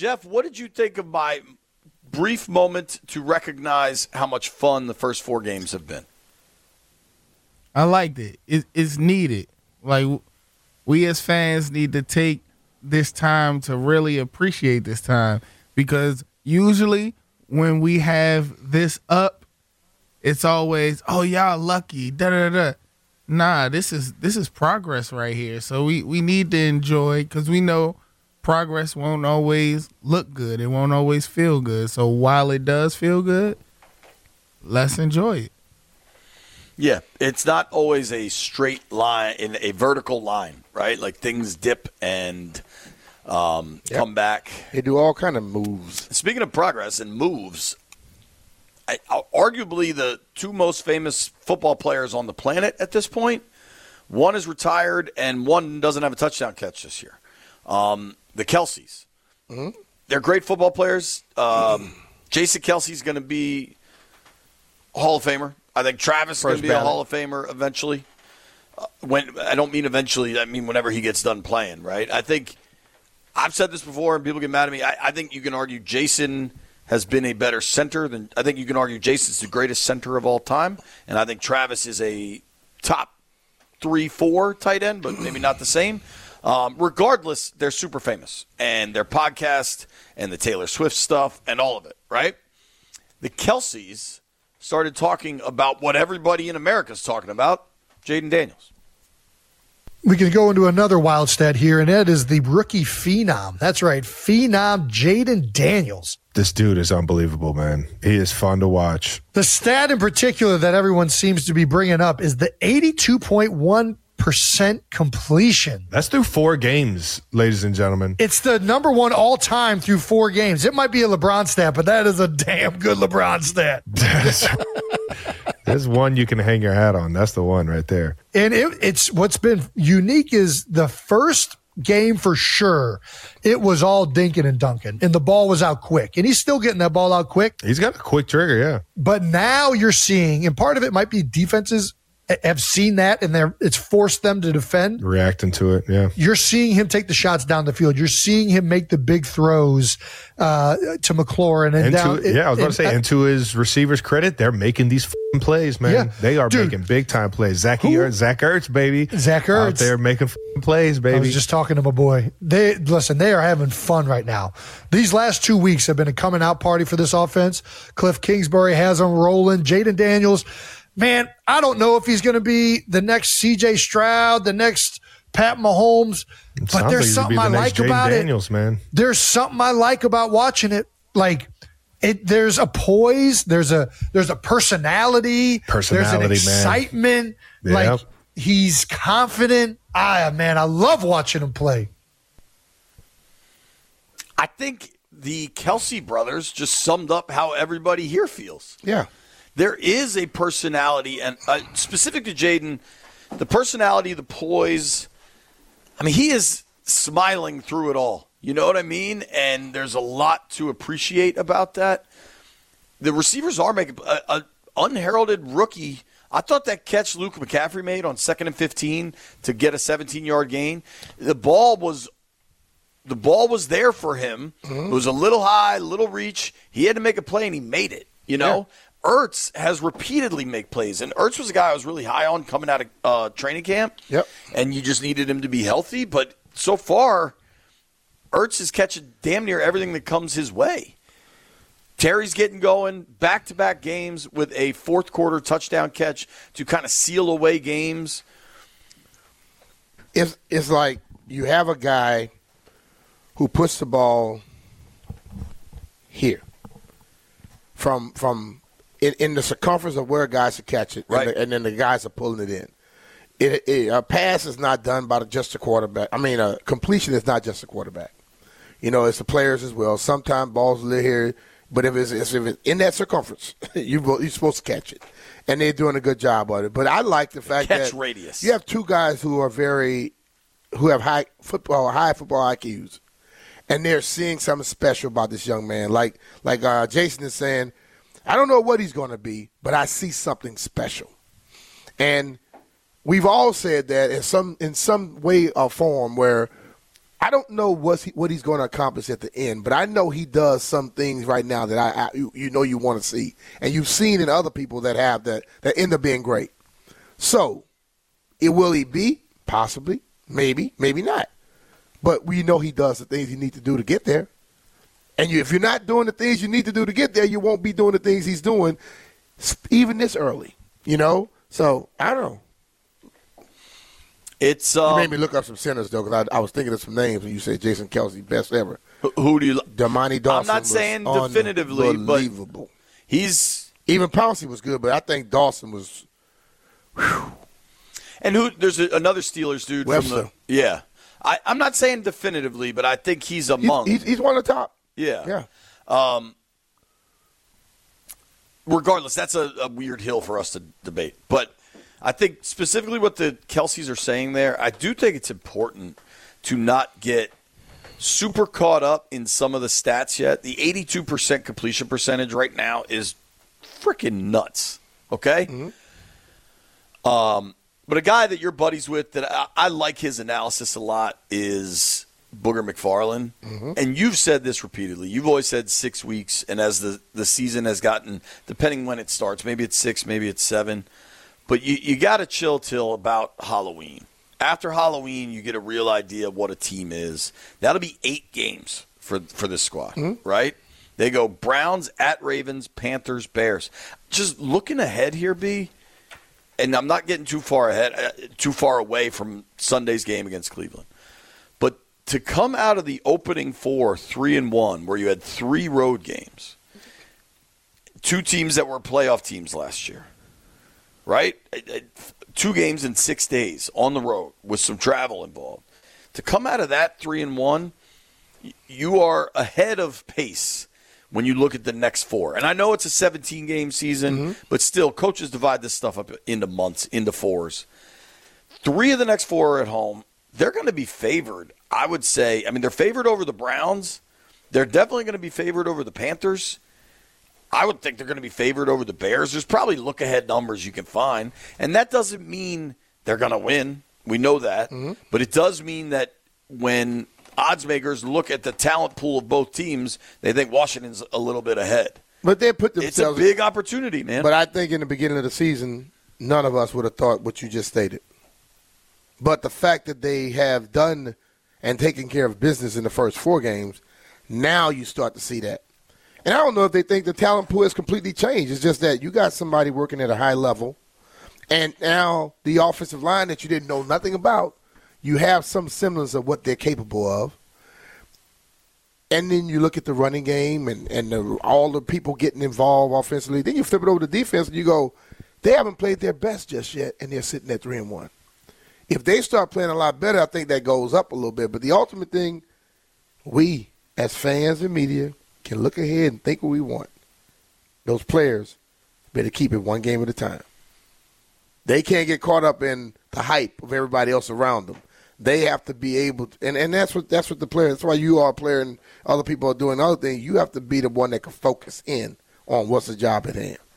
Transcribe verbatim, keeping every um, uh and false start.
Jeff, what did you think of my brief moment to recognize how much fun the first four games have been? I liked it. it it's needed. Like, we as fans need to take this time to really appreciate this time, because usually when we have this up, it's always, oh, y'all lucky, da da da. Nah, this is this is progress right here. So we, we need to enjoy, because we know progress won't always look good. It won't always feel good. So while it does feel good, let's enjoy it. Yeah, it's not always a straight line, in a vertical line, right? Like things dip and um, yep. come back. They do all kind of moves. Speaking of progress and moves, I, arguably the two most famous football players on the planet at this point, one is retired and one doesn't have a touchdown catch this year. Um, the Kelce's. Mm-hmm. They're great football players. Um, Jason Kelce's going to be a Hall of Famer. I think Travis is going to be ballot. a Hall of Famer eventually. Uh, when I don't mean eventually, I mean whenever he gets done playing, right? I think I've said this before, and people get mad at me. I, I think you can argue Jason has been a better center than I think you can argue Jason's the greatest center of all time, and I think Travis is a top three, four tight end, but maybe not the same. Um, regardless, they're super famous, and their podcast and the Taylor Swift stuff and all of it, right? The Kelce's started talking about what everybody in America is talking about, Jayden Daniels. We can go into another wild stat here, and that is the rookie phenom. That's right, phenom Jayden Daniels. This dude is unbelievable, man. He is fun to watch. The stat in particular that everyone seems to be bringing up is the eighty-two point one percent completion. That's through four games, ladies and gentlemen. It's the number one all-time through four games. It might be a LeBron stat, but that is a damn good LeBron stat. There's one you can hang your hat on. That's the one right there. And it, it's what's been unique is the first game for sure, it was all dinking and dunking, and the ball was out quick. And he's still getting that ball out quick. He's got a quick trigger, yeah. But now you're seeing, and part of it might be defenses have seen that, and they're, it's forced them to defend. Reacting to it, yeah. You're seeing him take the shots down the field. You're seeing him make the big throws uh, to McLaurin. And, and down, to, yeah, I was going to say, uh, and to his receivers' credit, they're making these f***ing plays, man. Yeah. They are Dude, making big-time plays. Zach Ertz, Zach Ertz, baby. Zach Ertz. Out there making f***ing plays, baby. I was just talking to my boy. They Listen, they are having fun right now. These last two weeks have been a coming-out party for this offense. Cliff Kingsbury has them rolling. Jayden Daniels, man, I don't know if he's going to be the next C J Stroud, the next Pat Mahomes, it but there's like something I the like Jayden about Daniels, it. Man. There's something I like about watching it. Like it, there's a poise, there's a there's a personality, personality, there's an excitement. Man. Like yep. he's confident. Ah, man, I love watching him play. I think the Kelce brothers just summed up how everybody here feels. Yeah. There is a personality, and uh, specific to Jayden, the personality, the poise. I mean, he is smiling through it all. You know what I mean? And there's a lot to appreciate about that. The receivers are making an unheralded rookie. I thought that catch Luke McCaffrey made on second and fifteen to get a seventeen-yard gain, the ball was the ball was there for him. Mm-hmm. It was a little high, little reach. He had to make a play, and he made it, you know? Yeah. Ertz has repeatedly made plays, and Ertz was a guy I was really high on coming out of uh, training camp. Yep. And you just needed him to be healthy. But so far, Ertz is catching damn near everything that comes his way. Terry's getting going, back-to-back games with a fourth-quarter touchdown catch to kind of seal away games. It's, it's like you have a guy who puts the ball here from from – In, in the circumference of where guys are catch it, right. and, the, and then the guys are pulling it in. It, it, a pass is not done by just a quarterback. I mean, a completion is not just a quarterback. You know, it's the players as well. Sometimes balls live here, but if it's, if it's in that circumference, you, you're supposed to catch it. And they're doing a good job of it. But I like the fact catch that radius. You have two guys who are very – who have high football, high football I Qs, and they're seeing something special about this young man. Like, like uh, Jason is saying – I don't know what he's going to be, but I see something special. And we've all said that in some in some way or form where I don't know what's he, what he's going to accomplish at the end, but I know he does some things right now that I, I you, you know you want to see, and you've seen in other people that have that that end up being great. So, it will he be? Possibly, maybe, maybe not. But we know he does the things he needs to do to get there. And you, if you're not doing the things you need to do to get there, you won't be doing the things he's doing, even this early. You know, so I don't know. It's um, you made me look up some centers though, because I, I was thinking of some names when you said Jason Kelce, best ever. Who, who do you? Damani Dawson. I'm not saying definitively, but he's even Pouncey was good, but I think Dawson was. Whew. And who? There's a, another Steelers dude. Webster. From the, yeah, I, I'm not saying definitively, but I think he's among. He's, he's, he's one of the top. Yeah, yeah. Um, regardless, that's a, a weird hill for us to debate, but. I think specifically what the Kelce's are saying there, I do think it's important to not get super caught up in some of the stats yet. The eighty-two percent completion percentage right now is freaking nuts, okay? Mm-hmm. Um, but a guy that you're buddies with that I, I like his analysis a lot is Booger McFarland. Mm-hmm. And you've said this repeatedly. You've always said six weeks, and as the, the season has gotten, depending when it starts, maybe it's six, maybe it's seven, but you, you got to chill till about Halloween. After Halloween, you get a real idea of what a team is. That'll be eight games for for this squad, mm-hmm. right? They go Browns, at Ravens, Panthers, Bears. Just looking ahead here, B, and I'm not getting too far ahead, uh, too far away from Sunday's game against Cleveland. But to come out of the opening four, three and one, where you had three road games, two teams that were playoff teams last year. Right? Two games in six days on the road with some travel involved. To come out of that three and one, you are ahead of pace when you look at the next four. And I know it's a seventeen-game season, mm-hmm. but still, coaches divide this stuff up into months, into fours. Three of the next four are at home. They're going to be favored, I would say. I mean, they're favored over the Browns. They're definitely going to be favored over the Panthers. I would think they're going to be favored over the Bears. There's probably look-ahead numbers you can find. And that doesn't mean they're going to win. We know that. Mm-hmm. But it does mean that when odds makers look at the talent pool of both teams, they think Washington's a little bit ahead. But they put themselves. It's a big opportunity, man. But I think in the beginning of the season, none of us would have thought what you just stated. But the fact that they have done and taken care of business in the first four games, now you start to see that. And I don't know if they think the talent pool has completely changed. It's just that you got somebody working at a high level, and now the offensive line that you didn't know nothing about, you have some semblance of what they're capable of. And then you look at the running game and, and the, all the people getting involved offensively. Then you flip it over to defense and you go, they haven't played their best just yet, and they're sitting at three and one. If they start playing a lot better, I think that goes up a little bit. But the ultimate thing, we as fans and media can look ahead and think what we want. Those players better keep it one game at a time. They can't get caught up in the hype of everybody else around them. They have to be able to, and, and that's what that's what the player, that's why you are a player and other people are doing other things. You have to be the one that can focus in on what's the job at hand.